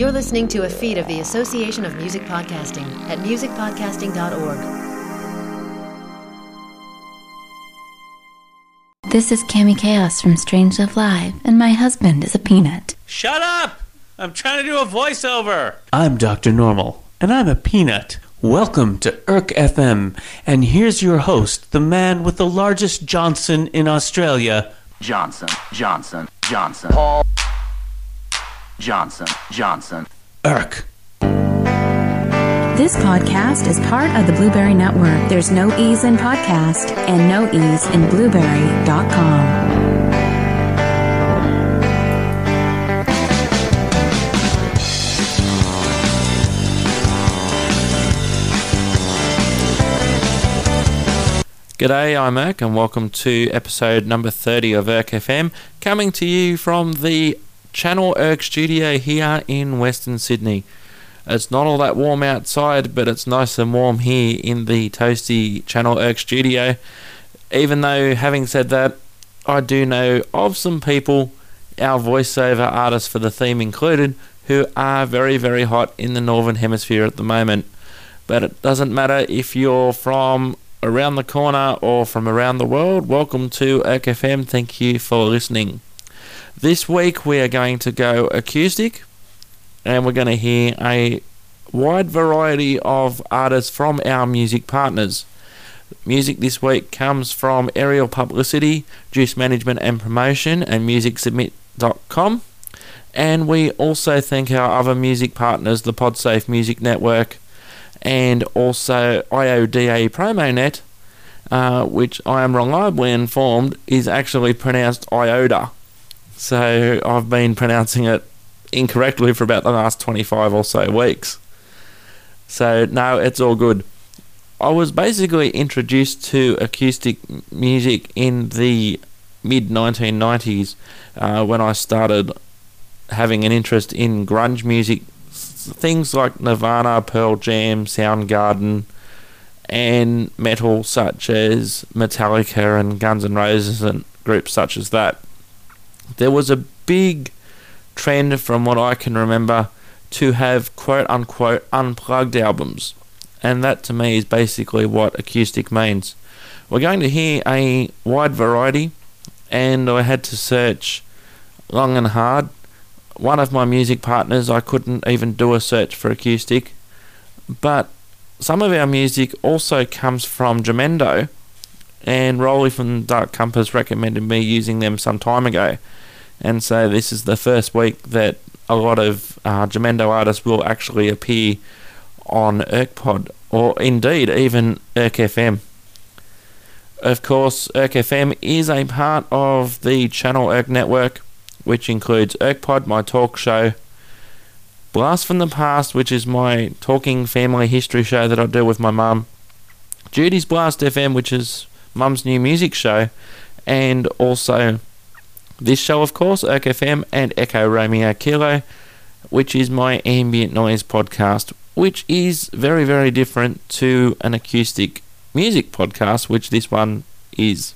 You're listening to a feed of the Association of Music Podcasting at musicpodcasting.org. This is Cami Chaos from Strange Love Live, and my husband is a peanut. Shut up! I'm trying to do a voiceover. I'm Dr. Normal, and I'm a peanut. Welcome to IRC FM, and here's your host, the man with the largest Johnson in Australia. Johnson. Paul Johnson. IRC. This podcast is part of the Blueberry Network. There's no E's in podcast and no E's in blueberry.com. G'day, I'm Irk, and welcome to episode number 30 of IRC FM, coming to you from the Channel IRC studio here in Western Sydney. It's not all that warm outside, but it's nice and warm here in the toasty Channel IRC studio. Even though, having said that, I do know of some people, our voiceover artists for the theme included, who are very, very hot in the Northern Hemisphere at the moment. But it doesn't matter if you're from around the corner or from around the world. Welcome to IRC FM. Thank you for listening. This week we are going to go acoustic, and we're going to hear a wide variety of artists from our music partners. Music this week comes from Aerial Publicity, Juice Management and Promotion, and MusicSubmit.com. And we also thank our other music partners, the Podsafe Music Network, and also IODA PromoNet, which I am reliably informed is actually pronounced IODA. So I've been pronouncing it incorrectly for about the last 25 or so weeks. So no, it's all good. I was basically introduced to acoustic music in the mid-1990s when I started having an interest in grunge music. Things like Nirvana, Pearl Jam, Soundgarden, and metal such as Metallica and Guns N' Roses and groups such as that. There was a big trend, from what I can remember, to have quote-unquote unplugged albums, and that to me is basically what acoustic means. We're going to hear a wide variety, and I had to search long and hard. One of my music partners, I couldn't even do a search for acoustic, but some of our music also comes from Jamendo, and Rolly from Dark Compass recommended me using them some time ago, and so this is the first week that a lot of Jamendo artists will actually appear on IRCPod, or indeed even IRC FM. Of course, IRC FM is a part of the Channel IRC network, which includes IRCPod, my talk show, Blast from the Past, which is my talking family history show that I do with my mum, Judy's Blast FM, which is mum's new music show, and also this show, of course, IRC FM, and Echo Romeo Kilo, which is my ambient noise podcast, which is very, very different to an acoustic music podcast, which this one is.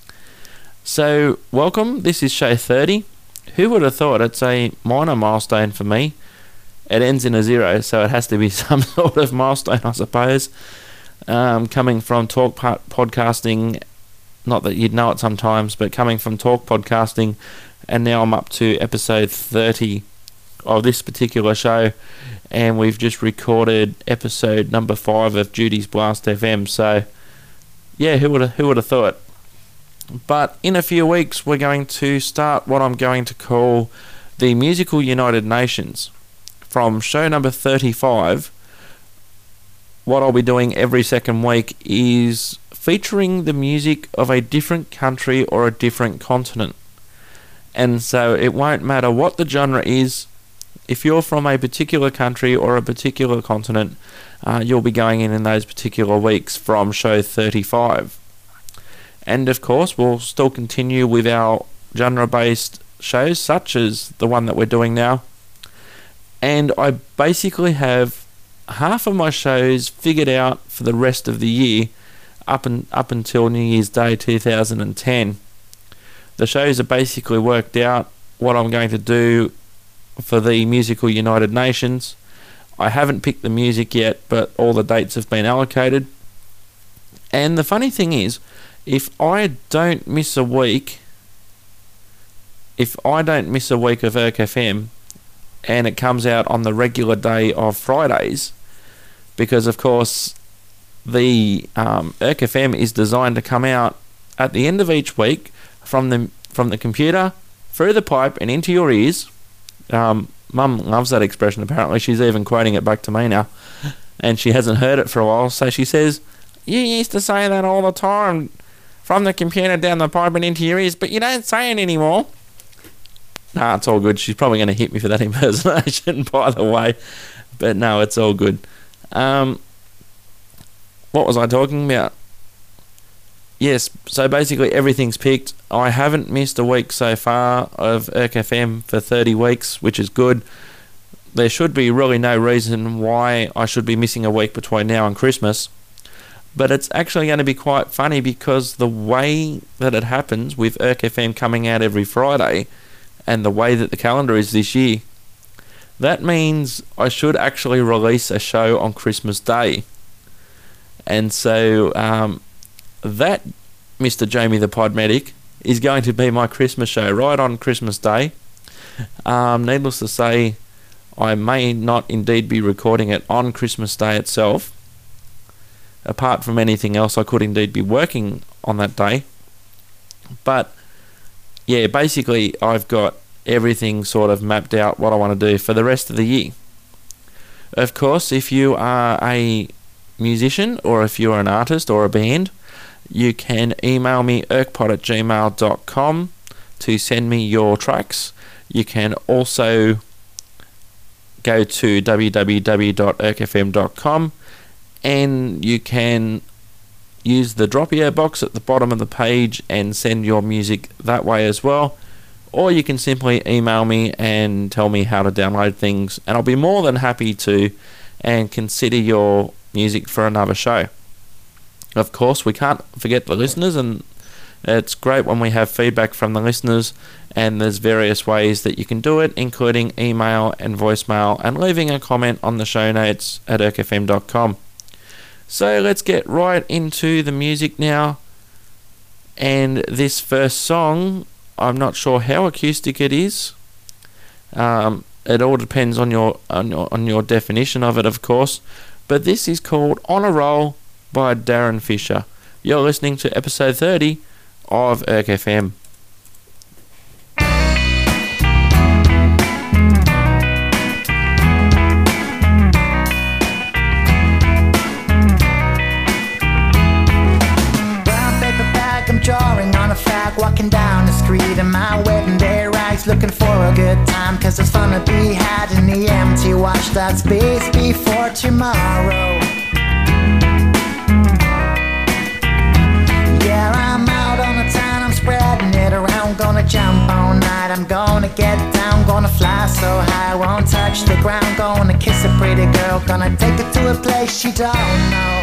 So, welcome. This is show 30. Who would have thought? It's a minor milestone for me. It ends in a 0, so it has to be some sort of milestone, I suppose. Coming from talk podcasting, not that you'd know it sometimes, but coming from talk podcasting, and now I'm up to episode 30 of this particular show, and we've just recorded episode number 5 of Judy's Blast FM. So, yeah, who would have thought? But in a few weeks, we're going to start what I'm going to call the Musical United Nations. From show number 35, what I'll be doing every second week is featuring the music of a different country or a different continent. And so it won't matter what the genre is. If you're from a particular country or a particular continent, you'll be going in those particular weeks from show 35. And of course, we'll still continue with our genre-based shows, such as the one that we're doing now. And I basically have half of my shows figured out for the rest of the year, up until New Year's Day 2010. The shows are basically worked out what I'm going to do for the Musical United Nations. I haven't picked the music yet, but all the dates have been allocated. And the funny thing is, if I don't miss a week of Erk FM, and it comes out on the regular day of Fridays, because of course the Erk FM is designed to come out at the end of each week from the computer, through the pipe and into your ears. Mum loves that expression, apparently. She's even quoting it back to me now, and she hasn't heard it for a while, so she says, "You used to say that all the time, from the computer down the pipe and into your ears, but you don't say it anymore." Nah, it's all good. She's probably going to hit me for that impersonation, by the way, but no, it's all good. What was I talking about? Yes, so basically everything's picked. I haven't missed a week so far of Erk FM for 30 weeks, which is good. There should be really no reason why I should be missing a week between now and Christmas. But it's actually going to be quite funny, because the way that it happens with Erk FM coming out every Friday and the way that the calendar is this year, that means I should actually release a show on Christmas Day. And so that, Mr. Jamie the Podmedic, is going to be my Christmas show right on Christmas Day. Needless to say, I may not indeed be recording it on Christmas Day itself. Apart from anything else, I could indeed be working on that day. But yeah, basically I've got everything sort of mapped out what I want to do for the rest of the year. Of course, if you are a musician, or if you're an artist or a band, you can email me erkpod@gmail.com to send me your tracks. You can also go to www.erkfm.com, and you can use the drop ear box at the bottom of the page and send your music that way as well. Or you can simply email me and tell me how to download things, and I'll be more than happy to and consider your music for another show. Of course, we can't forget the listeners, and it's great when we have feedback from the listeners, and there's various ways that you can do it, including email and voicemail, and leaving a comment on the show notes at erkfm.com. So let's get right into the music now. And this first song, I'm not sure how acoustic it is. It all depends on your definition of it, of course. But this is called On a Roll by Darren Fisher. You're listening to episode 30 of Erk FM. Drawing on a flag, walking down the street in my wedding day rags, looking for a good time, cause there's fun to be had in the empty. Watch that space before tomorrow. Yeah, I'm out on the town, I'm spreading it around, gonna jump all night, I'm gonna get down, gonna fly so high, won't touch the ground, gonna kiss a pretty girl, gonna take her to a place she don't know.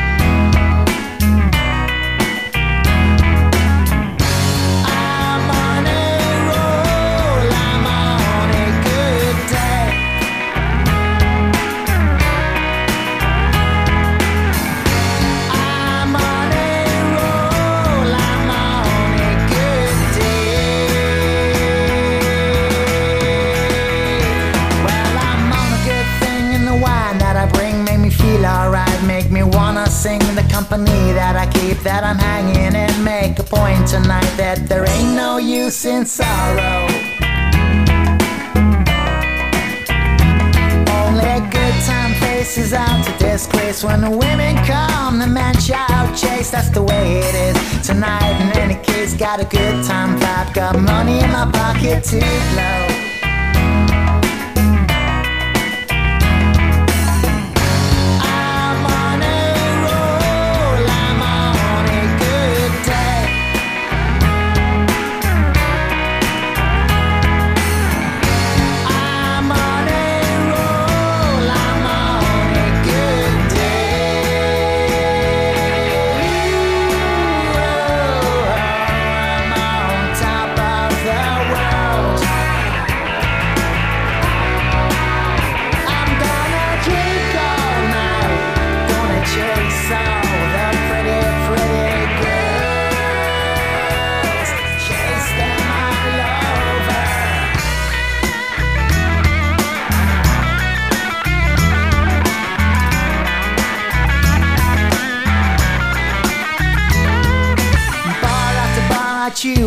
Sing the company that I keep, that I'm hanging, and make a point tonight that there ain't no use in sorrow. Only a good time faces out to disgrace. When the women come, the men shout chase. That's the way it is tonight. In any case, got a good time vibe, got money in my pocket to blow.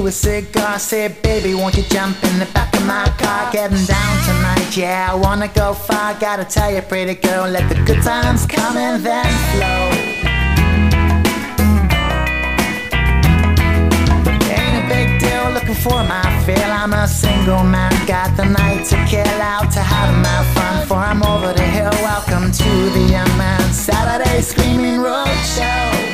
you a cigar. Said, baby, won't you jump in the back of my car? Getting down tonight, yeah, I wanna go far. Gotta tell you, pretty girl, let the good times come and then flow. Ain't a big deal looking for my fill. I'm a single man, got the night to kill. Out to have my fun, for I'm over the hill. Welcome to the Young Man Saturday Screaming Road Show.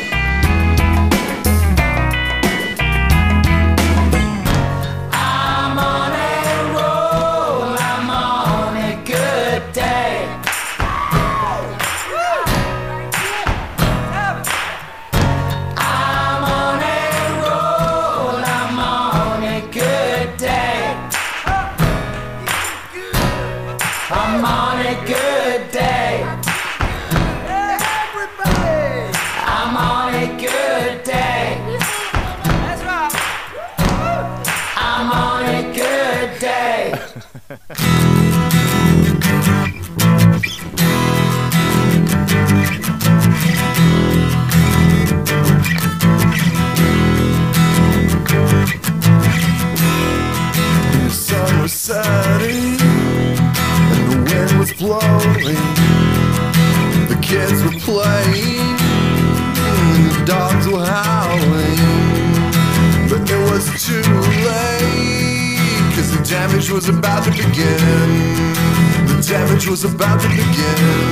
The sun was setting and the wind was blowing. The kids were playing and the dogs were howling. But it was too late, 'cause the damage was about to begin. The damage was about to begin.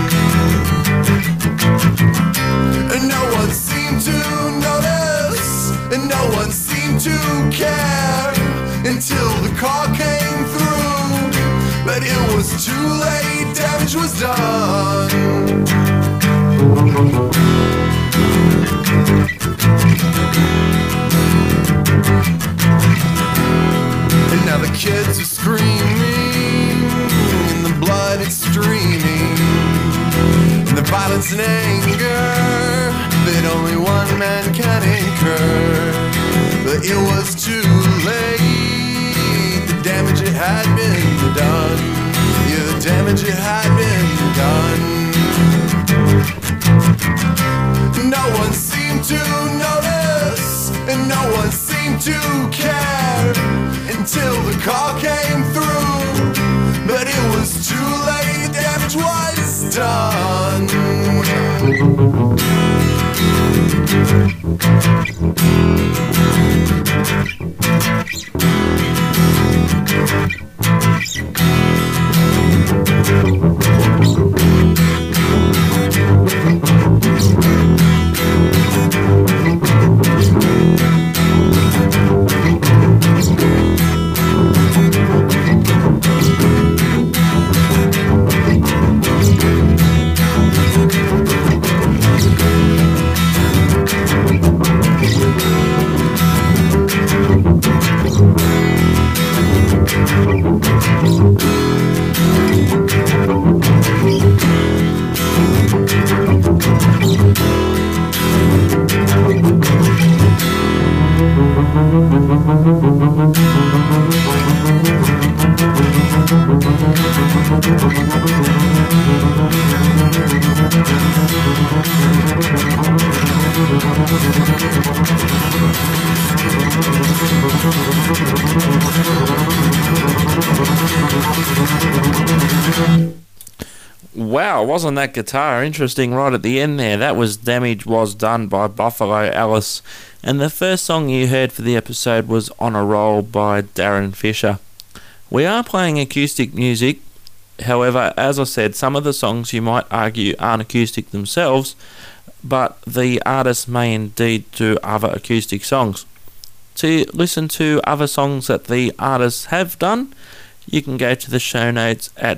And no one seemed to notice, and no one seemed to care, until the car came through. But it was too late, damage was done. And now the kids are screaming, and the blood is streaming, and the violence and anger that only one man can incur. But it was too late, the damage it had been done. Yeah, the damage it had been done. No one seemed to notice, and no one seemed to care, until the car came through. But it was too late, the damage was done. Wow, wasn't that guitar interesting right at the end there? That was Damage Was Done by Buffalo Alice. And the first song you heard for the episode was On a Roll by Darren Fisher. We are playing acoustic music. However, as I said, some of the songs you might argue aren't acoustic themselves, but the artist may indeed do other acoustic songs. To listen to other songs that the artists have done, you can go to the show notes at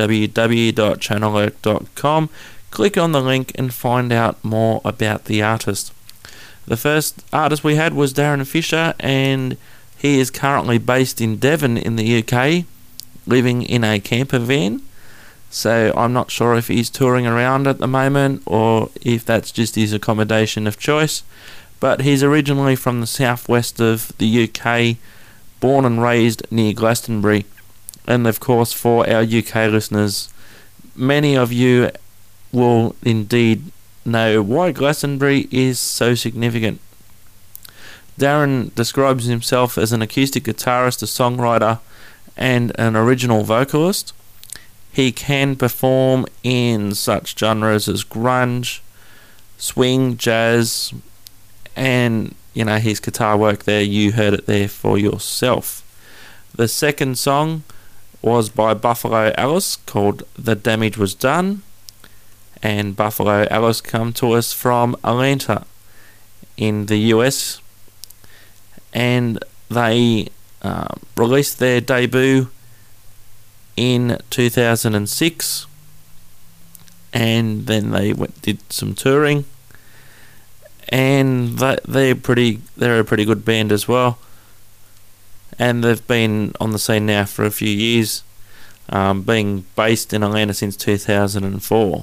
www.channelwork.com, click on the link and find out more about the artist. The first artist we had was Darren Fisher, and he is currently based in Devon in the UK, living in a camper van. So I'm not sure if he's touring around at the moment or if that's just his accommodation of choice. But he's originally from the southwest of the UK, born and raised near Glastonbury. And of course, for our UK listeners, many of you will indeed know why Glastonbury is so significant. Darren describes himself as an acoustic guitarist, a songwriter, and an original vocalist. He can perform in such genres as grunge, swing, jazz, and his guitar work there, you heard it there for yourself. The second song was by Buffalo Alice called The Damage Was Done, and Buffalo Alice come to us from Atlanta in the US, and they released their debut in 2006, and then they did some touring, and they're a pretty good band as well, and they've been on the scene now for a few years, being based in Atlanta since 2004.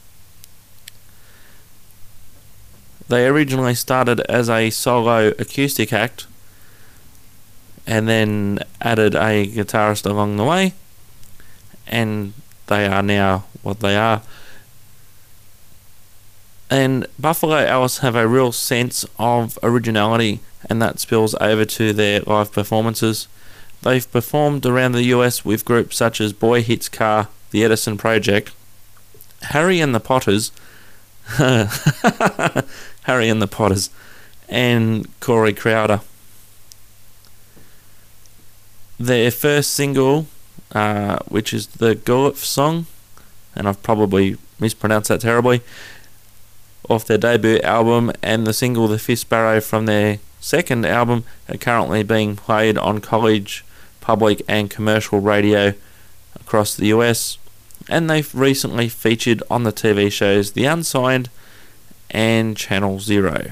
They originally started as a solo acoustic act and then added a guitarist along the way, and they are now what they are. And Buffalo Alice have a real sense of originality, and that spills over to their live performances. They've performed around the US with groups such as Boy Hits Car, The Edison Project, Harry and the Potters, Harry and the Potters, and Corey Crowder. Their first single, which is the Gulf song, and I've probably mispronounced that terribly, off their debut album, and the single The Fifth Sparrow from their second album are currently being played on college, public and commercial radio across the US, and they've recently featured on the TV shows The Unsigned and Channel Zero.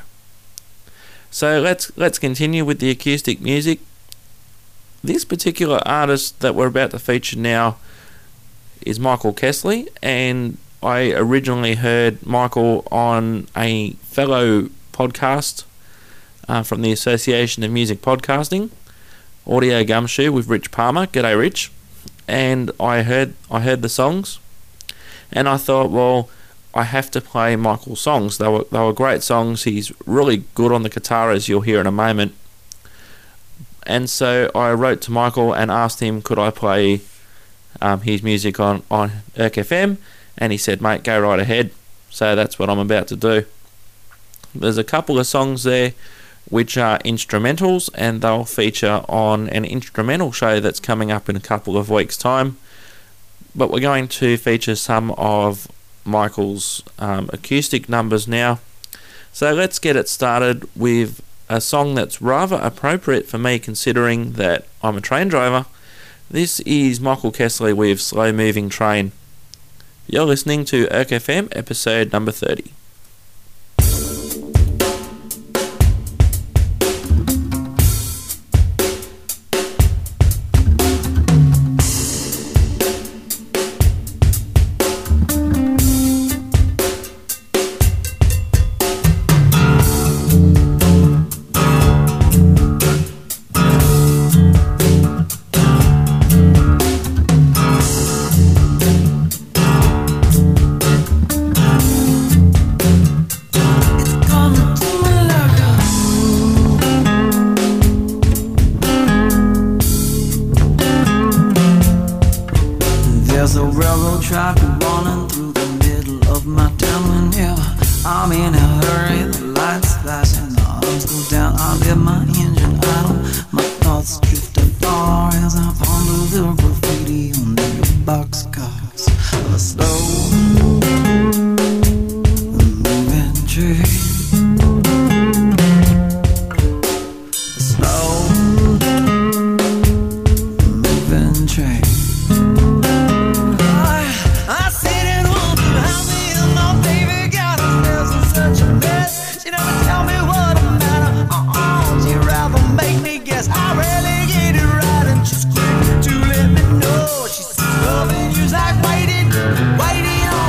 So let's continue with the acoustic music. This particular artist that we're about to feature now is Michael Kessley, and I originally heard Michael on a fellow podcast from the Association of Music Podcasting, Audio Gumshoe, with Rich Palmer. G'day, Rich. And I heard the songs, and I thought, well, I have to play Michael's songs. They were great songs. He's really good on the guitar, as you'll hear in a moment. And so I wrote to Michael and asked him, could I play his music on ERC FM? And he said, mate, go right ahead. So that's what I'm about to do. There's a couple of songs there which are instrumentals, and they'll feature on an instrumental show that's coming up in a couple of weeks' time. But we're going to feature some of Michael's acoustic numbers now. So let's get it started with a song that's rather appropriate for me, considering that I'm a train driver. This is Michael Kessley with Slow Moving Train. You're listening to ERC FM, episode number 30. Waiting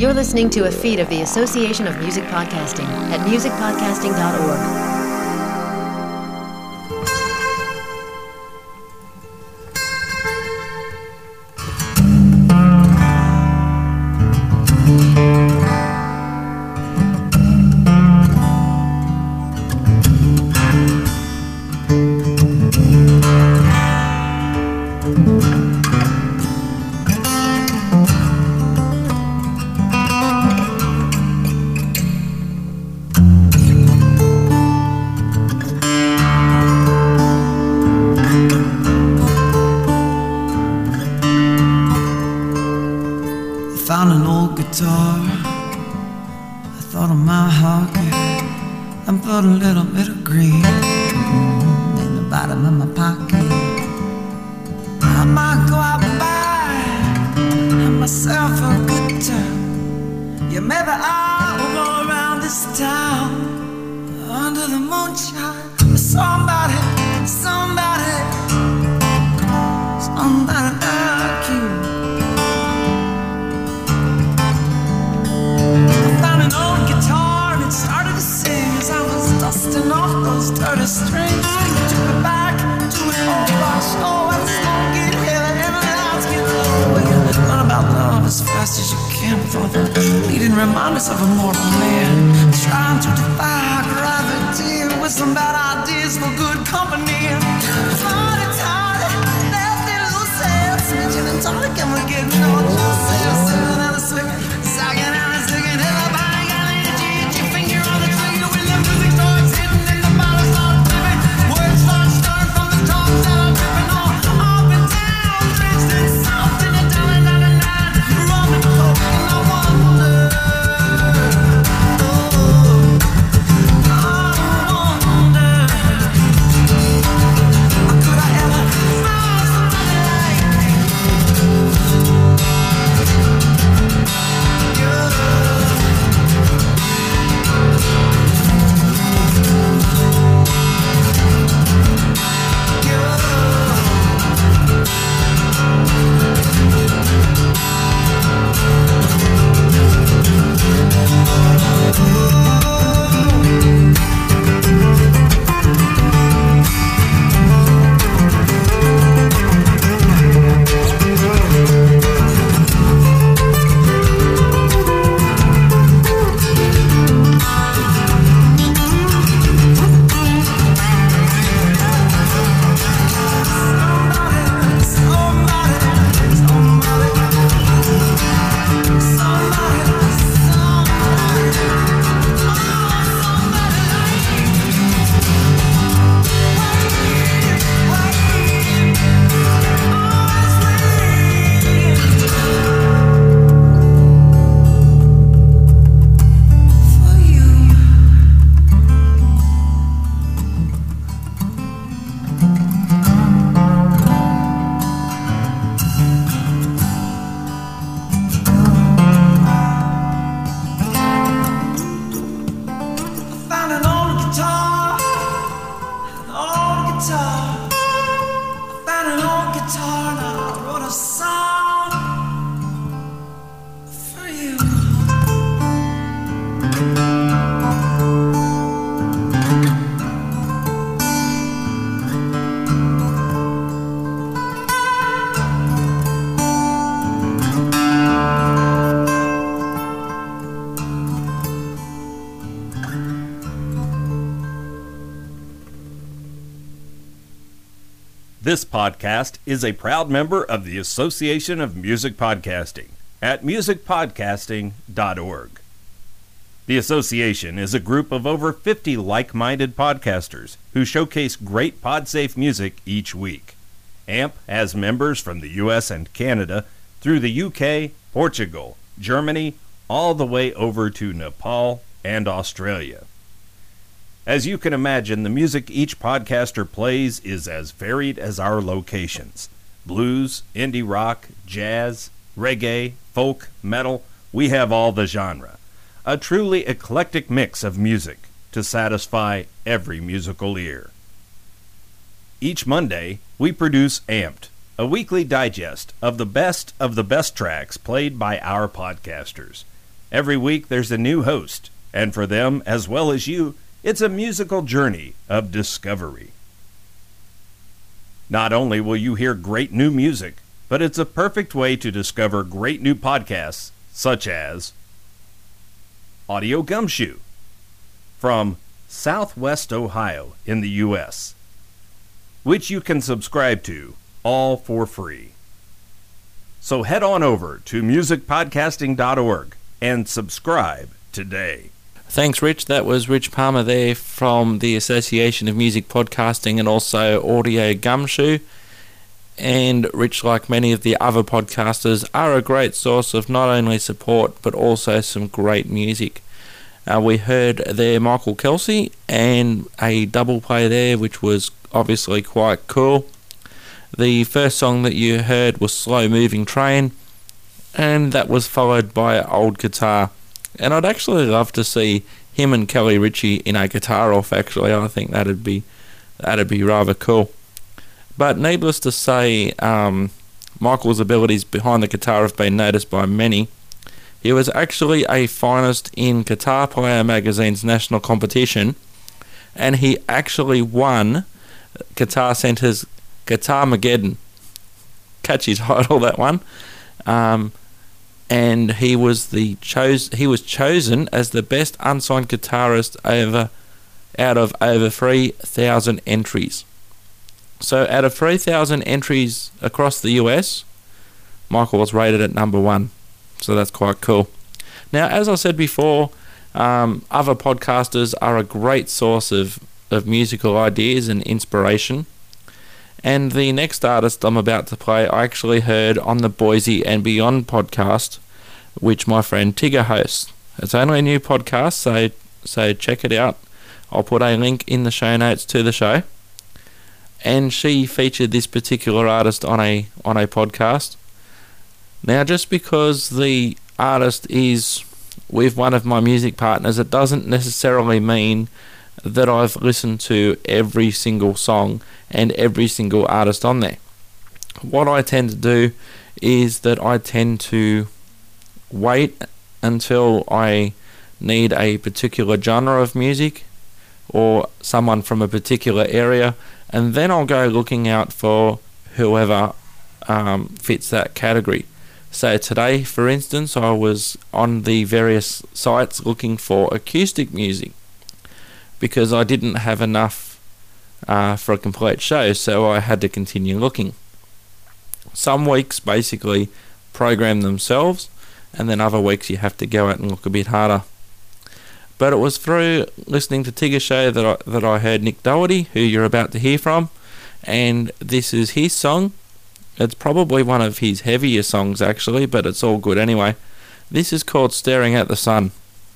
You're listening to a feed of the Association of Music Podcasting at musicpodcasting.org. Found an old guitar. I thought of my hockey and put a little bit of green in the bottom of my pocket. I might go out and buy myself a guitar. Yeah, maybe I will go around this town under the moonshine. Somebody like you. Started to sing as I was dusting off those dirty strings. Took me back to an old rock show and the smoke get heavy and the lights get low. You learn about love as fast as you can with all the fleeting reminders of a mortal man trying to defy gravity with some bad ideas for good company. Tiny, nasty little sad, snitching and tonic and we're getting on yourself. Singing and singing, sagging and singing. This podcast is a proud member of the Association of Music Podcasting at musicpodcasting.org. The association is a group of over 50 like-minded podcasters who showcase great PodSafe music each week. AMP has members from the US and Canada through the UK, Portugal, Germany, all the way over to Nepal and Australia. As you can imagine, the music each podcaster plays is as varied as our locations. Blues, indie rock, jazz, reggae, folk, metal, we have all the genre. A truly eclectic mix of music to satisfy every musical ear. Each Monday, we produce Amped, a weekly digest of the best tracks played by our podcasters. Every week there's a new host, and for them, as well as you, it's a musical journey of discovery. Not only will you hear great new music, but it's a perfect way to discover great new podcasts, such as Audio Gumshoe from Southwest Ohio in the U.S., which you can subscribe to, all for free. So head on over to musicpodcasting.org and subscribe today. Thanks, Rich. That was Rich Palmer there from the Association of Music Podcasting and also Audio Gumshoe. And Rich, like many of the other podcasters, are a great source of not only support but also some great music. We heard there Michael Kelsey and a double play there, which was obviously quite cool. The first song that you heard was Slow Moving Train, and that was followed by Old Guitar. And I'd actually love to see him and Kelly Ritchie in a guitar off. Actually, I think that'd be rather cool. But needless to say, Michael's abilities behind the guitar have been noticed by many. He was actually a finalist in Guitar Player magazine's national competition, and he actually won Guitar Center's Guitarmageddon. Catchy title, that one. And he was chosen as the best unsigned guitarist out of over 3,000 entries. So out of 3,000 entries across the US, Michael was rated at number 1. So that's quite cool. Now, as I said before, other podcasters are a great source of musical ideas and inspiration. And the next artist I'm about to play, I actually heard on the Boise and Beyond podcast, which my friend Tigger hosts. It's only a new podcast, so check it out. I'll put a link in the show notes to the show. And she featured this particular artist on a podcast. Now, just because the artist is with one of my music partners, it doesn't necessarily mean that I've listened to every single song and every single artist on there. What I tend to do is that I tend to wait until I need a particular genre of music or someone from a particular area, and then I'll go looking out for whoever fits that category. So today, for instance, I was on the various sites looking for acoustic music because I didn't have enough for a complete show, so I had to continue looking. Some weeks basically program themselves, and then other weeks you have to go out and look a bit harder. But it was through listening to Tigger's show that I heard Nick Doherty, who you're about to hear from, and this is his song. It's probably one of his heavier songs actually, but it's all good anyway. This is called Staring at the Sun.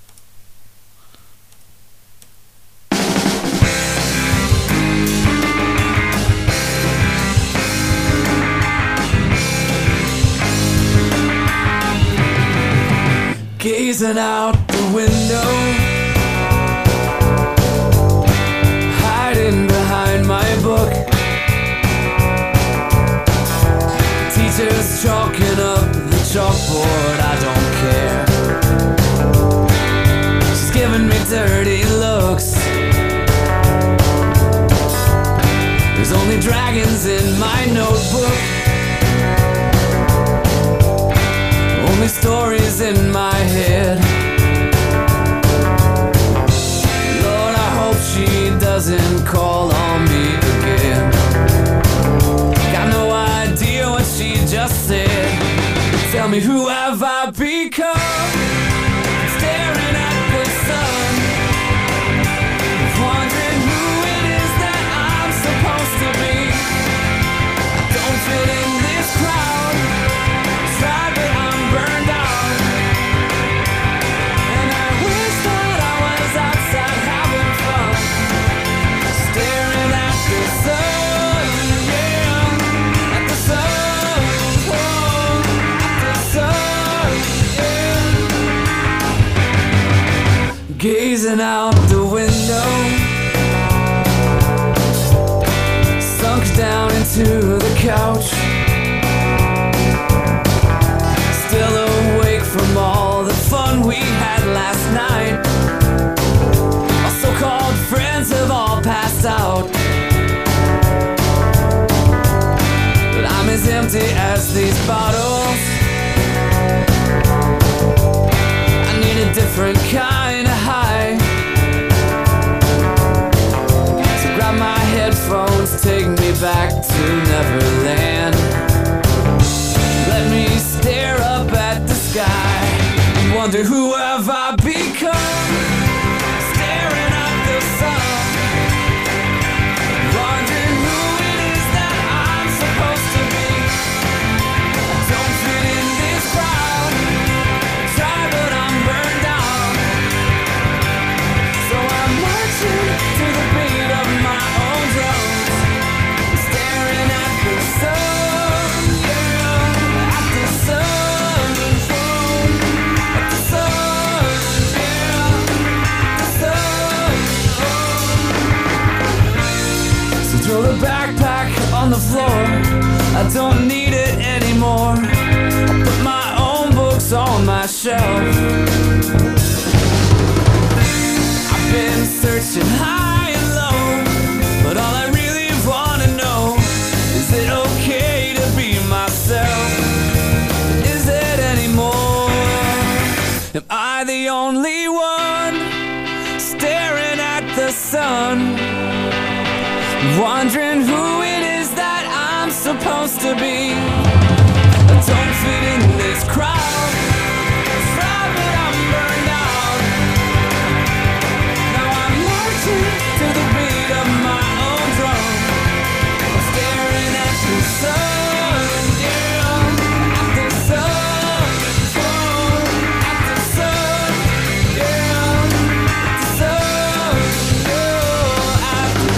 Gazing out the window, hiding behind my book. Teacher's chalking up the chalkboard, I don't care. She's giving me dirty looks. There's only dragons in my notebook, only stories in my head. Lord, I hope she doesn't call on me again. Got no idea what she just said. Tell me, who have I become? Staring at the sun, wondering who it is that I'm supposed to be. I don't fit in this crowd, tried but I'm burned out. And I wish that I was outside having fun, staring at the sun, yeah, at the sun, at the sun, yeah. Gazing out the window, sunk down into the couch, still awake from all the fun we empty as these bottles. I need a different kind of high. So grab my headphones, take me back to Neverland. Let me stare up at the sky and wonder who have I become. Staring at the sun, wondering who it is that I'm supposed to be. I don't fit in this crowd, try but I'm burned out. So I'm marching to the beat of my own drums, staring at the sun, yeah, at the sun, at the sun, yeah, the sun. So throw the backpack on the floor, I don't need it anymore. I put my own books on my shelf. I've been searching high and low, but all I really wanna know, is it okay to be myself? Is it anymore? Am I the only one staring at the sun, wondering who it is that I'm supposed to be? I don't fit in this crowd, try but I'm burned out. Now I'm marching to the beat of my own drum, I'm staring at the sun, yeah, at the sun, at the sun, yeah, at the sun, yeah, at the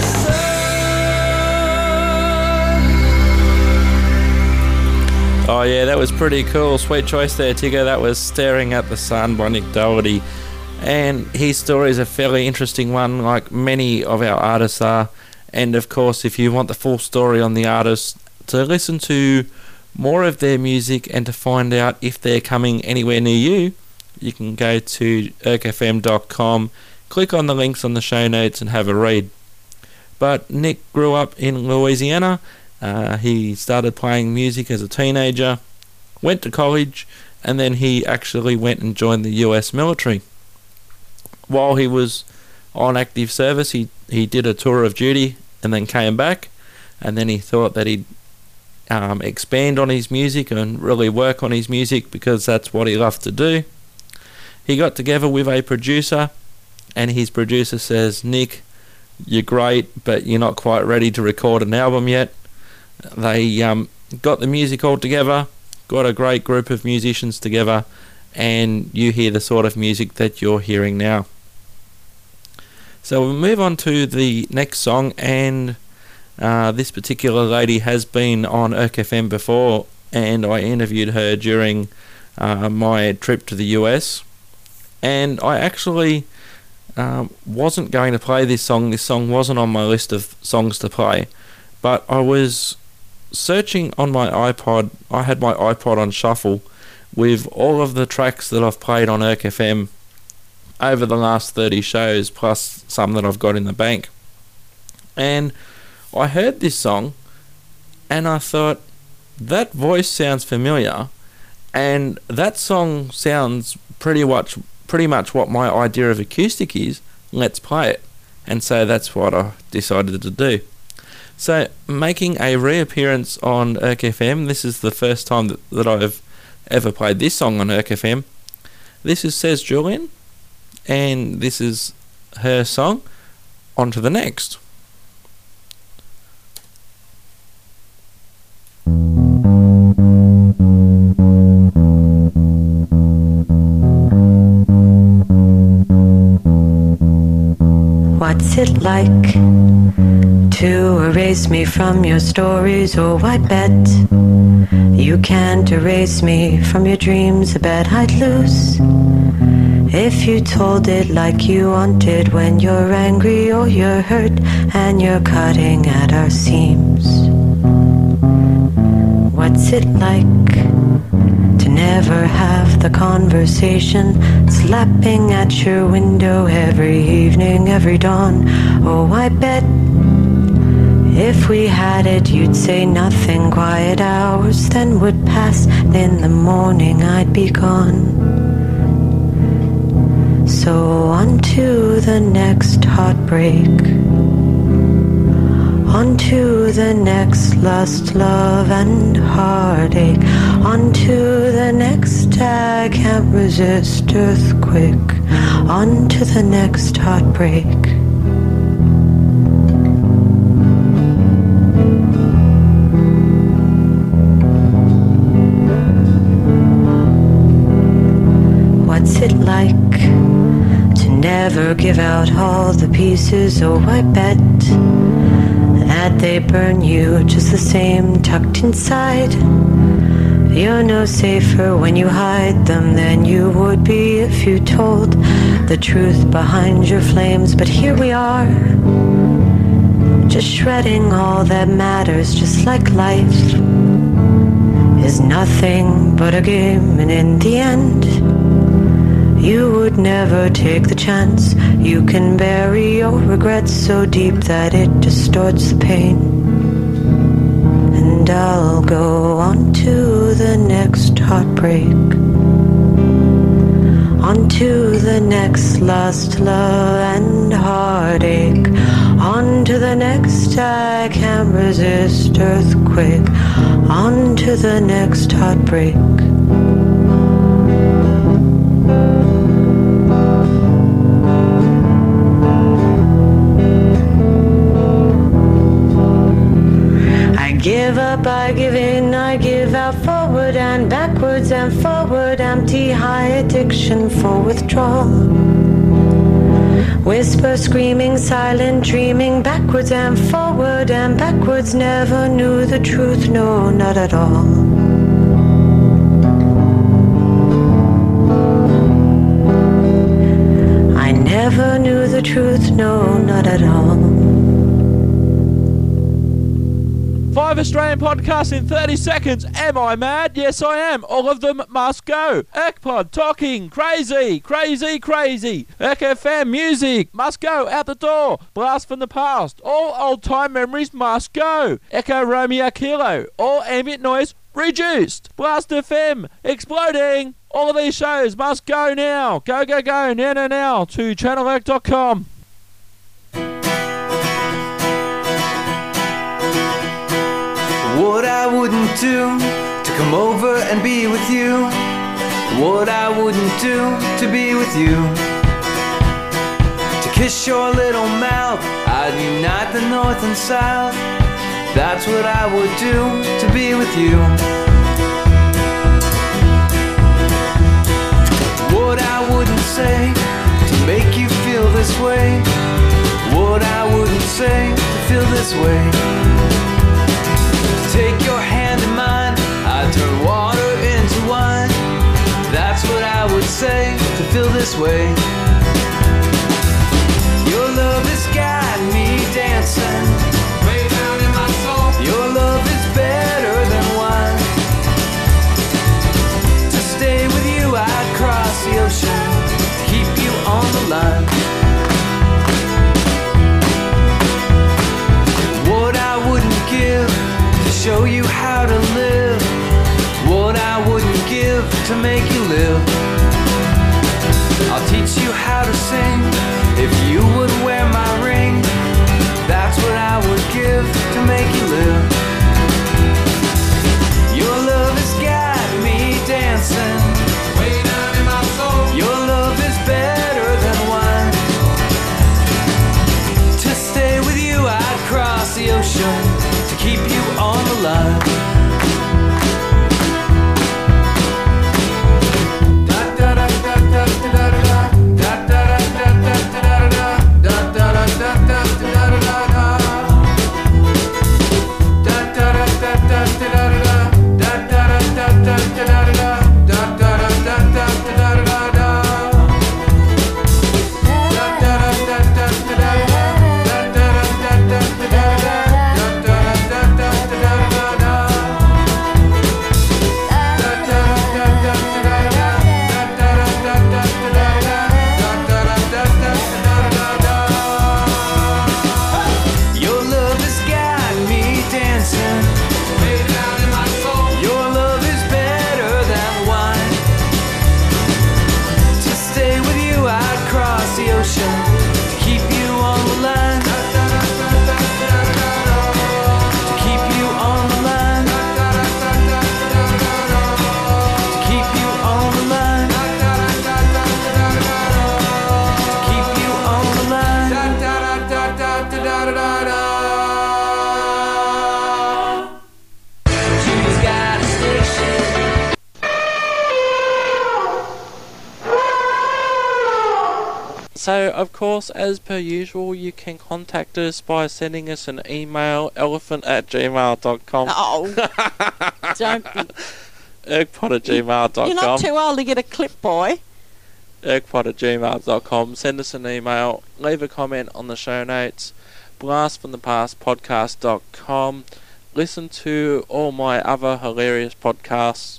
sun. Oh yeah, that was pretty cool. Sweet choice there, Tigger. That was Staring at the Sun by Nick Doherty. And his story is a fairly interesting one, like many of our artists are. And of course, if you want the full story on the artist, to listen to more of their music and to find out if they're coming anywhere near you, you can go to erkfm.com, click on the links on the show notes and have a read. But Nick grew up in Louisiana. He started playing music as a teenager, went to college, and then he actually went and joined the US military. While he was on active service, he did a tour of duty and then came back, and then he thought that he'd expand on his music and really work on his music because that's what he loved to do. He got together with a producer, and his producer says, "Nick, you're great, but you're not quite ready to record an album yet." They got the music all together, got a great group of musicians together, and you hear the sort of music that you're hearing now. So we'll move on to the next song, and this particular lady has been on Erk FM before, and I interviewed her during my trip to the US, and I actually wasn't going to play this song. This song wasn't on my list of songs to play, but I was searching on my iPod. I had my iPod on shuffle with all of the tracks that I've played on Erk FM over the last 30 shows, plus some that I've got in the bank. And I heard this song, and I thought, that voice sounds familiar, and that song sounds pretty much what my idea of acoustic is. Let's play it. And so that's what I decided to do. So, making a reappearance on Erk FM, this is the first time that I've ever played this song on Erk FM. This is Says Julian, and this is her song. On to the next. What's it like to erase me from your stories? Oh, I bet you can't erase me from your dreams. I bet I'd lose if you told it like you wanted, when you're angry or you're hurt and you're cutting at our seams. What's it like to never have the conversation, slapping at your window every evening, every dawn? Oh, I bet If we had it, you'd say nothing. Quiet hours then would pass. In the morning I'd be gone. So on to the next heartbreak. On to the next lust, love and heartache. On to the next I can't resist earthquake. On to the next heartbreak. What's it like to never give out all the pieces? Oh, I bet that they burn you just the same tucked inside. You're no safer when you hide them than you would be if you told the truth behind your flames. But here we are, just shredding all that matters, just like life is nothing but a game. And in the end, you would never take the chance. You can bury your regrets so deep that it distorts the pain. And I'll go on to the next heartbreak. On to the next lust, love and heartache. On to the next I can't resist earthquake. On to the next heartbreak. Give up, I give in, I give out, forward and backwards and forward, empty high addiction for withdrawal. Whisper, screaming, silent, dreaming, backwards and backwards, never knew the truth, no, not at all. I never knew the truth, no, not at all. 5 Australian podcasts in 30 seconds. Am I mad? Yes, I am. All of them must go. ErkPod, talking, crazy, crazy, crazy. ErkFM, music, must go, out the door. Blast from the past. All old-time memories must go. Echo Romeo Kilo. All ambient noise reduced. Blast FM, exploding. All of these shows must go now. Go, go, go, now, now, now to channelwork.com. What I wouldn't do to come over and be with you. What I wouldn't do to be with you. To kiss your little mouth, I'd unite the north and south. That's what I would do to be with you. What I wouldn't say to make you feel this way. What I wouldn't say to feel this way. Take your hand in mine, I'd turn water into wine. That's what I would say to feel this way. Your love has got me dancing way down in my soul. Your love is better than wine. To stay with you I'd cross the ocean, to keep you on the line. What I wouldn't give to show you how to live. What I wouldn't give to make you live. I'll teach you how to sing if you would wear my ring. That's what I would give to make you live. Your love has got me dancing way down in my soul. Your love is better than wine. To stay with you I'd cross the ocean, to keep you on the line. Da da da da da da da da da da. So, of course, as per usual, you can contact us by sending us an email, elephant@gmail.com. Oh, don't be. ergpod@gmail.com. You're not too old to get a clip, boy. ergpod@gmail.com. Send us an email, leave a comment on the show notes, blastfromthepastpodcast.com. Listen to all my other hilarious podcasts.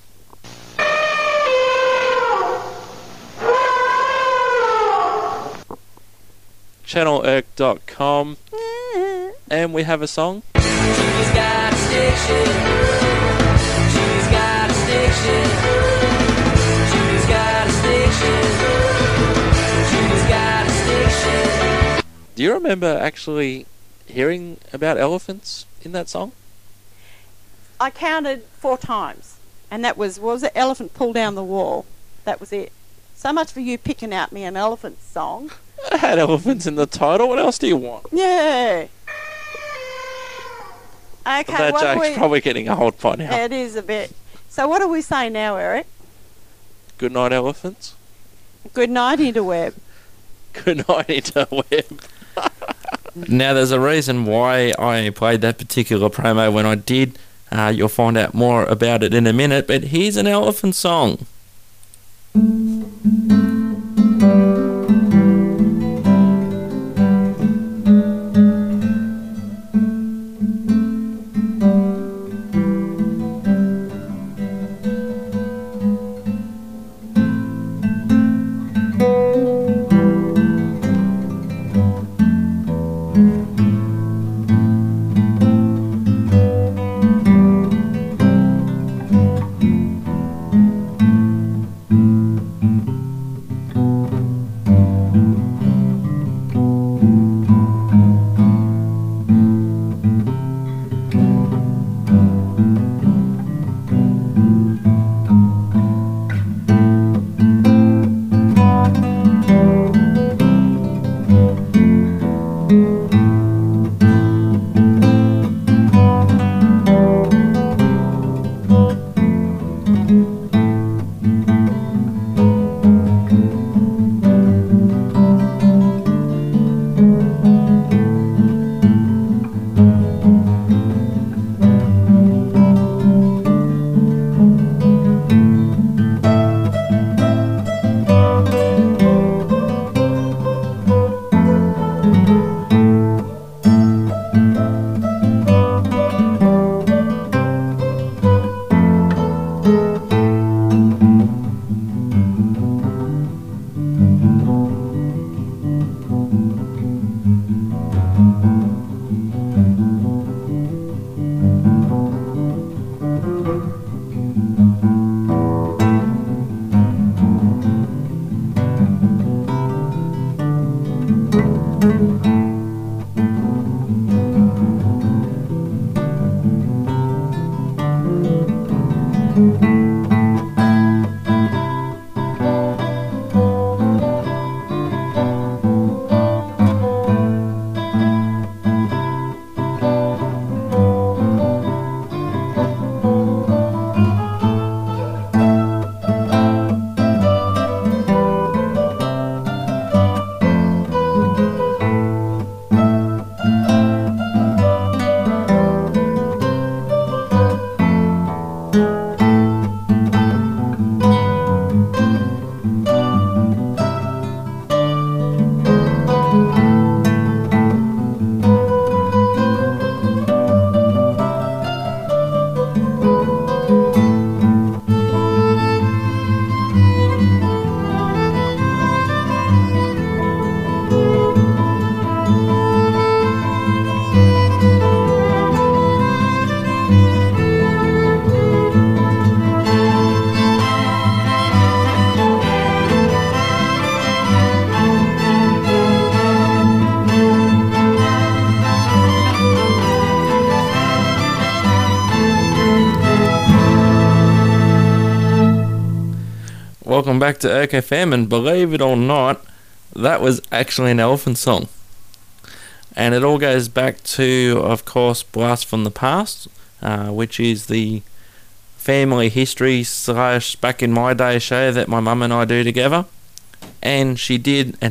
ChannelErg.com. And we have a song. She's got a station. She's got a station. She's got a station. She's got a station. Do you remember actually hearing about elephants in that song? I counted 4 times, and that was the elephant pull down the wall. That was it. So much for you picking out me an elephant song. I had elephants in the title. What else do you want? Yeah. Okay, That what are joke's we... probably getting old by now. It is a bit. So what do we say now, Eric? Good night, elephants. Good night, interweb. Good night, interweb. Now, there's a reason why I played that particular promo when I did. You'll find out more about it in a minute, but here's an elephant song. Welcome back to Erk FM, and believe it or not, that was actually an elephant song. And it all goes back to, of course, Blast from the Past, which is the family history / back in my day show that my mum and I do together. And she did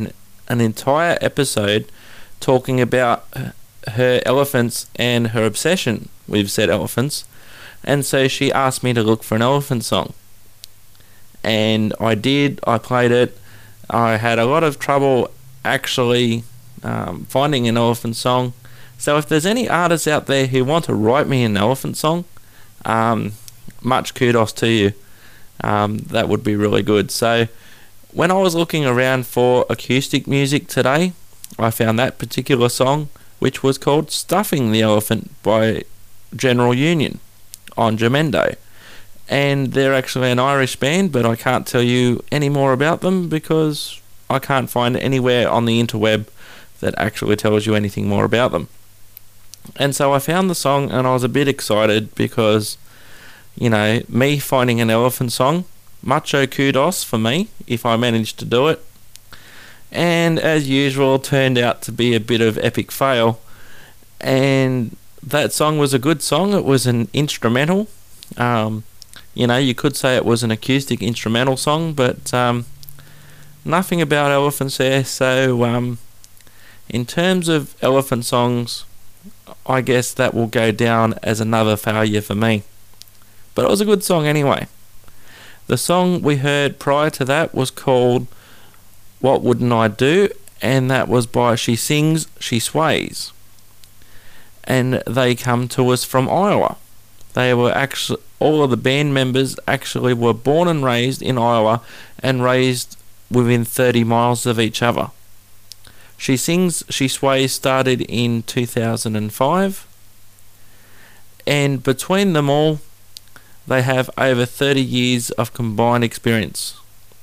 an entire episode talking about her elephants and her obsession with said elephants, and so she asked me to look for an elephant song. And I did. I played it. I had a lot of trouble actually finding an elephant song. So if there's any artists out there who want to write me an elephant song, much kudos to you. That would be really good. So when I was looking around for acoustic music today, I found that particular song, which was called Stuffing the Elephant by General Union on Jamendo. And they're actually an Irish band, but I can't tell you any more about them because I can't find anywhere on the interweb that actually tells you anything more about them. And so I found the song and I was a bit excited because, you know, me finding an elephant song, mucho kudos for me if I managed to do it. And as usual, turned out to be a bit of epic fail. And that song was a good song. It was an instrumental. You know, you could say it was an acoustic instrumental song, but nothing about elephants there. So in terms of elephant songs, I guess that will go down as another failure for me. But it was a good song anyway. The song we heard prior to that was called What Wouldn't I Do? And that was by She Sings, She Sways. And they come to us from Iowa. They were actually, all of the band members actually were born and raised in Iowa and raised within 30 miles of each other. She Sings, She Sways started in 2005, and between them all, they have over 30 years of combined experience.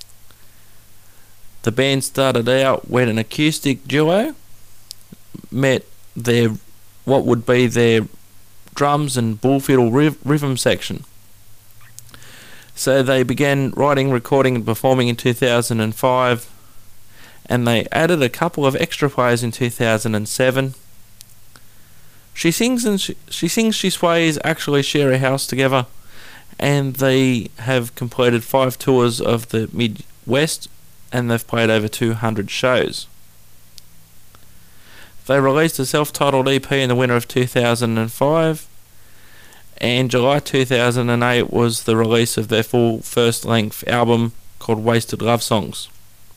The band started out with an acoustic duo, met their what would be their drums and bullfiddle rhythm section. So they began writing, recording and performing in 2005, and they added a couple of extra players in 2007. She Sings, She Sways actually share a house together, and they have completed 5 tours of the Midwest, and they've played over 200 shows. They released a self-titled EP in the winter of 2005, and July 2008 was the release of their full first-length album called Wasted Love Songs.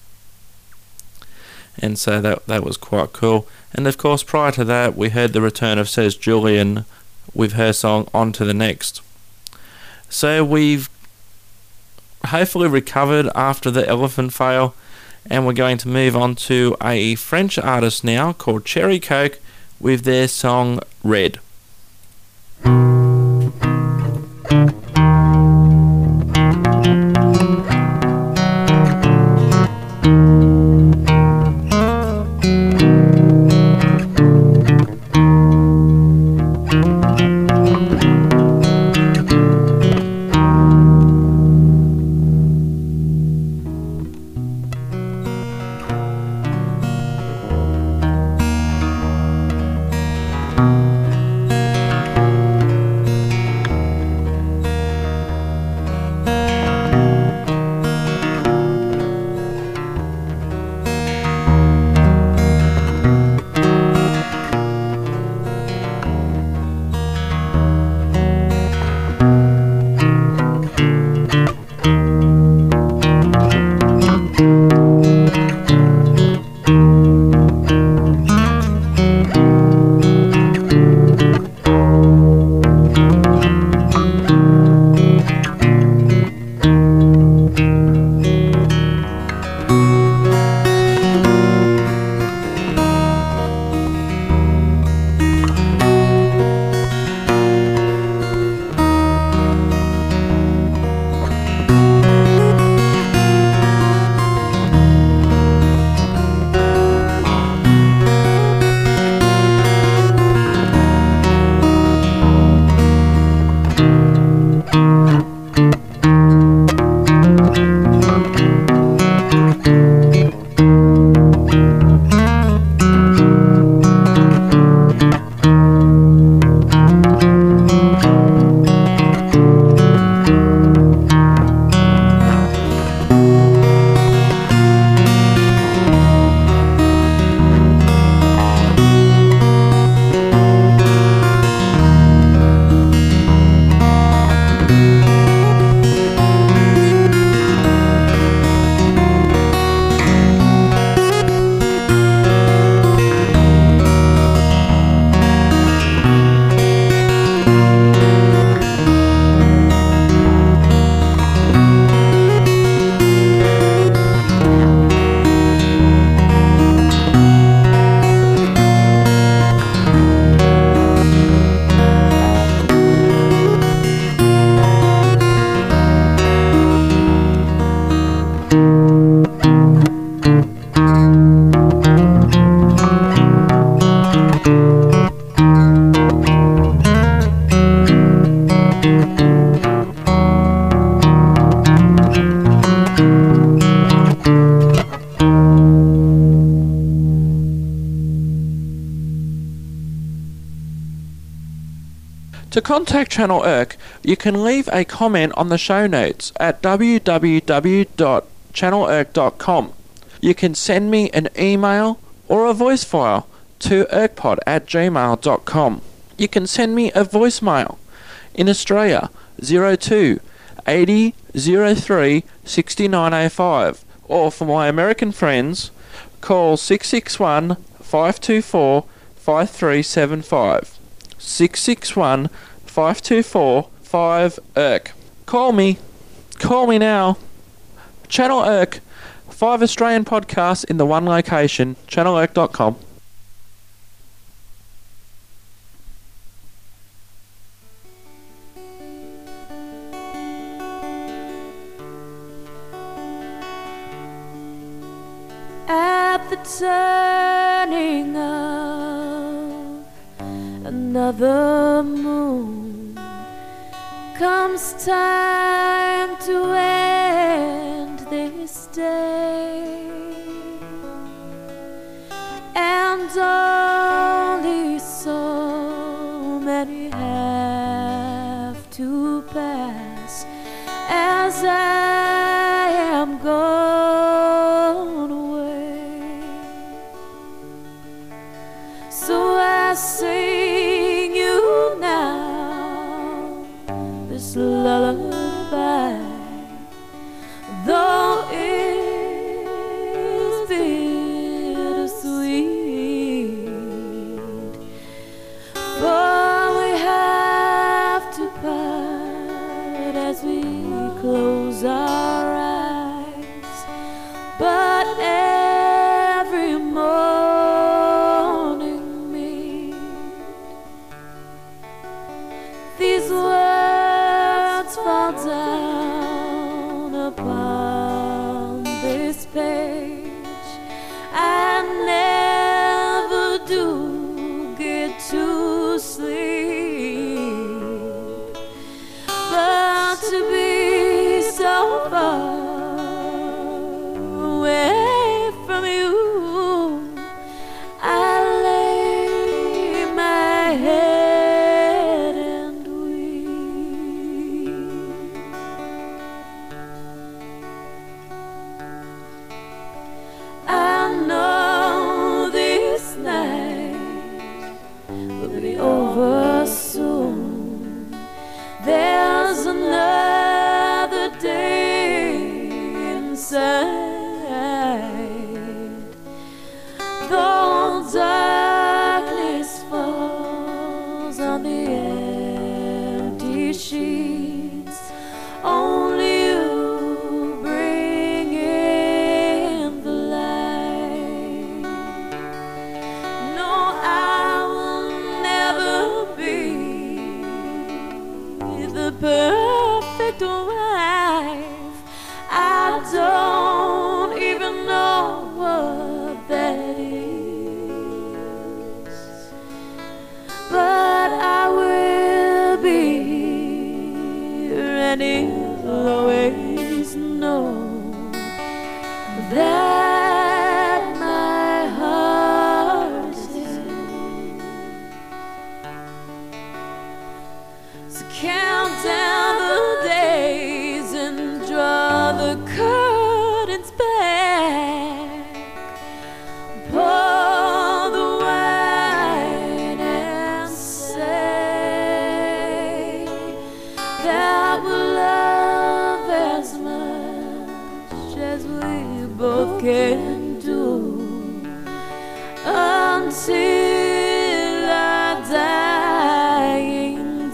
And so that was quite cool. And of course, prior to that, we heard the return of Says Julian with her song On to the Next. So we've hopefully recovered after the elephant fail, and we're going to move on to a French artist now called Cherry Coke with their song Red. To contact Channel Irk, you can leave a comment on the show notes at www.channelirk.com. You can send me an email or a voice file to irkpod@gmail.com. You can send me a voicemail in Australia 02 80 03 6905, or for my American friends, call 661 524 5375. 661 524 5-IRK. Call me now. Channel Irk, 5 Australian podcasts in the one location, channelirk.com. At the turning of another moon comes time to end this day, and only so many have to pass as I am gone away. So I sing you now this lullaby, though it's bittersweet, for we have to part as we close our eyes, but every morning meet these words fall down upon this page. I never do get to sleep, but to be so far away from you, I lay my head and weep. I know this night will be over soon. There's another day inside, though darkness falls on the empty sheets, only you bring in the light. No, I will never be the perfect wife. I don't even know what that is, but I will be here, and you'll always know that my heart is in. So count down the days and draw the curtains back, pour the wine and say that we'll love as much as we both can do until our dying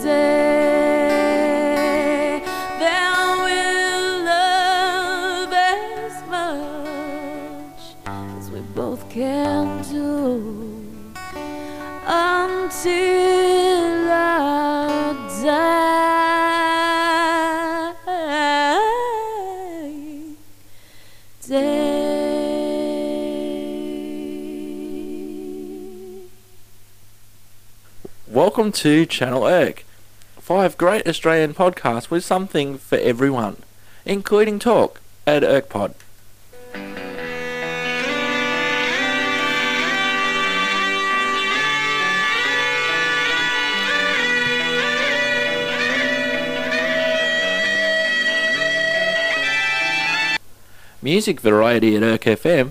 day. Then we'll love as much as we both can do until our dying day. Welcome to Channel Irk, 5 great Australian podcasts with something for everyone, including talk at IrkPod. Music variety at Erk FM.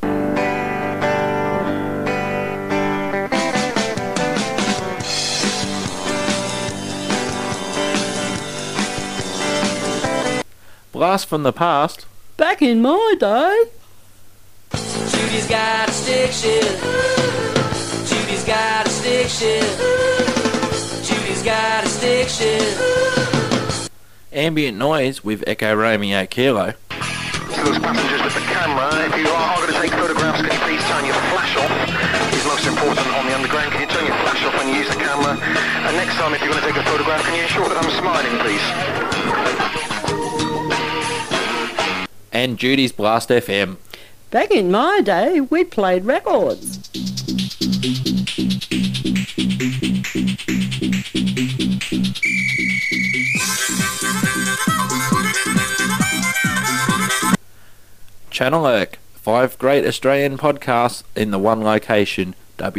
Blast from the past. Back in my day. Judy's got a stick shift. Judy's got a stick shift. Judy's got a stick shift. Ambient noise with Echo Romeo Kilo. To those passengers with the camera, if you are going to take photographs, can you please turn your flash off? It's most important on the underground. Can you turn your flash off when you use the camera? And next time, if you're going to take a photograph, can you ensure that I'm smiling, please? And Judy's Blast FM. Back in my day, we played records. Channel Erk, 5 great Australian podcasts in the one location,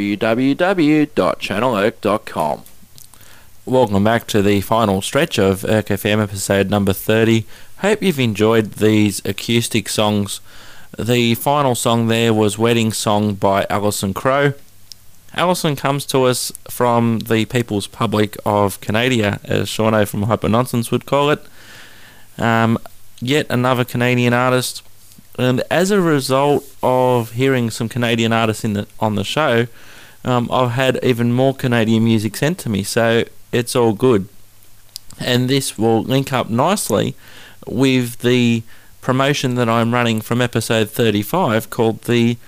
www.channelerk.com. Welcome back to the final stretch of Erk FM episode number 30. Hope you've enjoyed these acoustic songs. The final song there was Wedding Song by Alison Crow. Alison comes to us from the People's Public of Canada, as Shauno from Hyper Nonsense would call it. Yet another Canadian artist. And as a result of hearing some Canadian artists on the show, I've had even more Canadian music sent to me, so it's all good. And this will link up nicely with the promotion that I'm running from episode 35 called the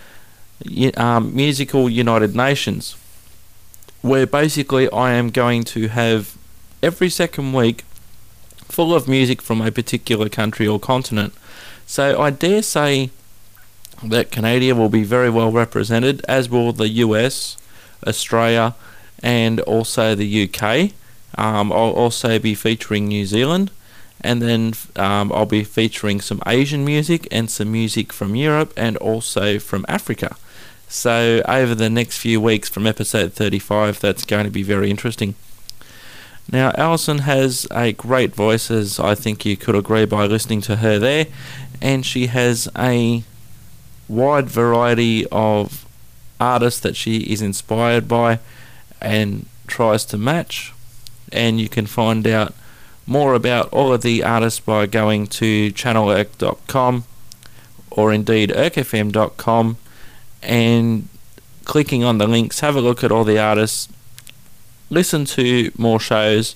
Musical United Nations, where basically I am going to have every second week full of music from a particular country or continent. So I dare say that Canada will be very well represented, as will the US, Australia, and also the UK. I'll also be featuring New Zealand, and then I'll be featuring some Asian music and some music from Europe and also from Africa. So over the next few weeks from episode 35, that's going to be very interesting. Now, Alison has a great voice, as I think you could agree by listening to her there, and she has a wide variety of artists that she is inspired by and tries to match. And you can find out more about all of the artists by going to channelerk.com or indeed erkfm.com and clicking on the links. Have a look at all the artists, listen to more shows,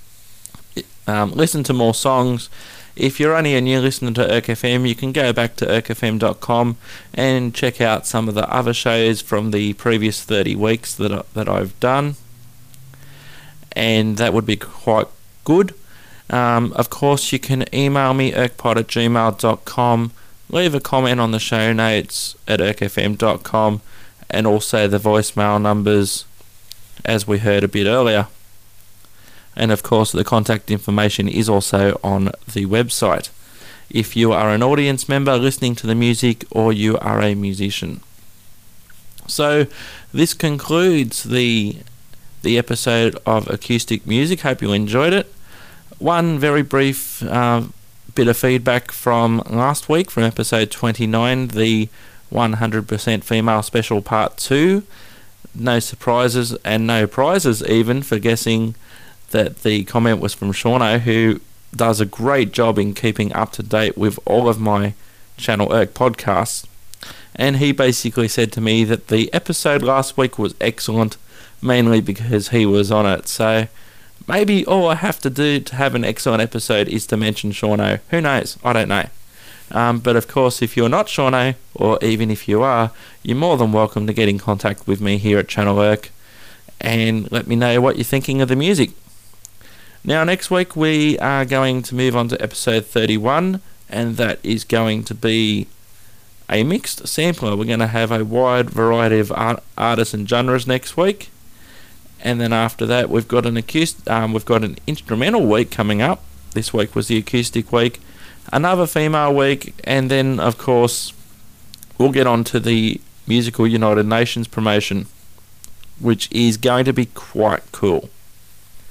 listen to more songs. If you're only a new listener to Erk FM, you can go back to erkfm.com and check out some of the other shows from the previous 30 weeks that I've done, and that would be quite good. Of course, you can email me erkpod@gmail.com, leave a comment on the show notes at erkfm.com, and also the voicemail numbers as we heard a bit earlier. And of course, the contact information is also on the website if you are an audience member listening to the music or you are a musician. So this concludes the episode of Acoustic Music. Hope you enjoyed it. One very brief bit of feedback from last week, from episode 29, the 100% Female Special Part 2. No surprises and no prizes even for guessing that the comment was from Shauno, who does a great job in keeping up to date with all of my Channel Erk podcasts. And he basically said to me that the episode last week was excellent, mainly because he was on it. So maybe all I have to do to have an excellent episode is to mention Shauno. Who knows? I don't know. But of course, if you're not Shauno, or even if you are, you're more than welcome to get in contact with me here at Channel Erk and let me know what you're thinking of the music. Now, next week we are going to move on to episode 31, and that is going to be a mixed sampler. We're going to have a wide variety of artists and genres next week, and then after that we've got an instrumental week coming up. This week was the acoustic week, another female week, and then of course we'll get on to the Musical United Nations promotion, which is going to be quite cool.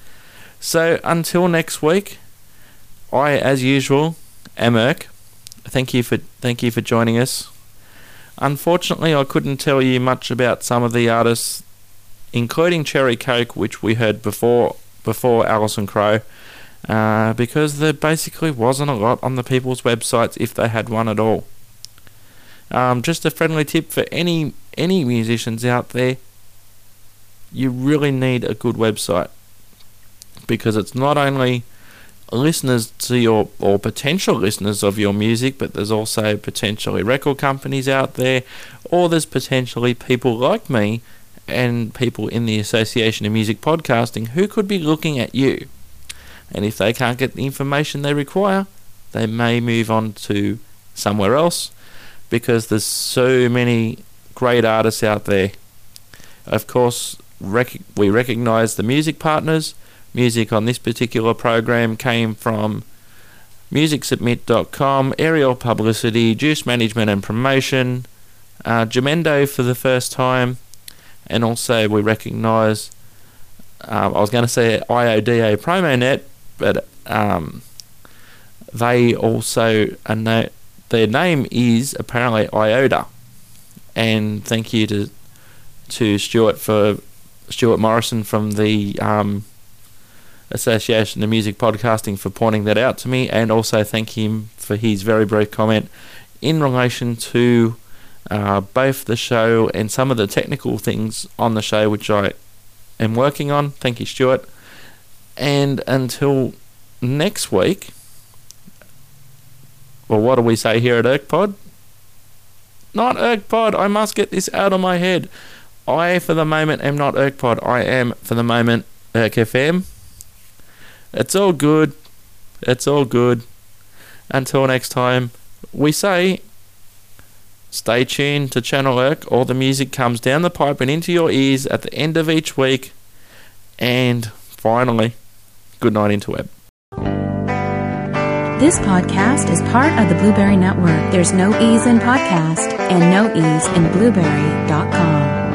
So until next week, I, as usual, am Erk. thank you for joining us. Unfortunately, I couldn't tell you much about some of the artists, including Cherry Coke, which we heard before Alison Crow, because there basically wasn't a lot on the people's websites if they had one at all. Just a friendly tip for any musicians out there: you really need a good website, because it's not only listeners to your, or potential listeners of your music, but there's also potentially record companies out there, or there's potentially people like me and people in the Association of Music Podcasting who could be looking at you. And if they can't get the information they require, they may move on to somewhere else, because there's so many great artists out there. Of course, we recognise the music partners. Music on this particular program came from MusicSubmit.com, Aerial Publicity, Juice Management and Promotion, Jamendo for the first time, and also we recognise, I was going to say IODA PromoNet, but they also, their name is apparently IOTA. And thank you to Stuart Morrison from the Association of Music Podcasting for pointing that out to me, and also thank him for his very brief comment in relation to both the show and some of the technical things on the show which I am working on. Thank you, Stuart. And until next week, well, what do we say here at ErkPod? Not ErkPod, I must get this out of my head. I, for the moment, am not ErkPod. I am, for the moment, ErkFM. It's all good. It's all good. Until next time, we say, stay tuned to Channel Erk. All the music comes down the pipe and into your ears at the end of each week. And finally, good night, interweb. This podcast is part of the Blueberry Network. There's no E's in podcast and no E's in blueberry.com.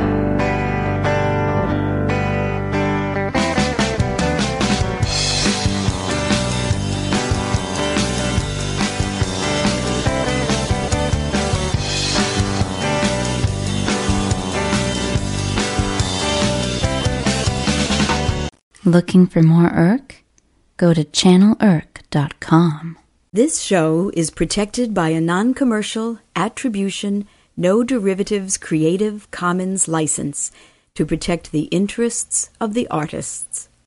Looking for more Erk? Go to channelirk.com. This show is protected by a non-commercial, attribution, no derivatives Creative Commons license to protect the interests of the artists.